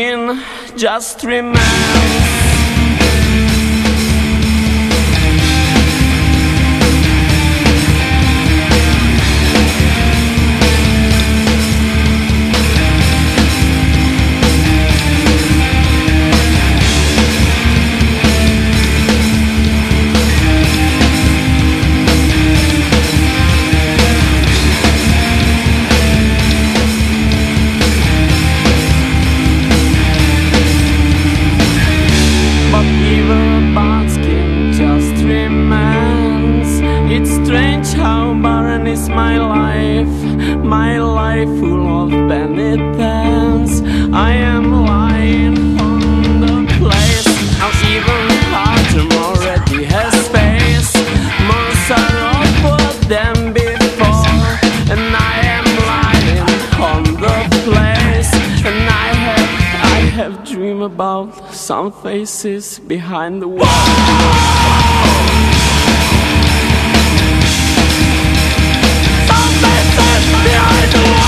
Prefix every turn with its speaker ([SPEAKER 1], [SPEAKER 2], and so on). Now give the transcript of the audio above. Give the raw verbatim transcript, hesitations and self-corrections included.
[SPEAKER 1] between just remains. Strange how barren is my life, my life full of penitence. I am lying on the place, now even Autumn already has space, more sorrowful than before. And I am lying on the place, and I have, I have dreamed about some faces behind the wall. Behind the wall.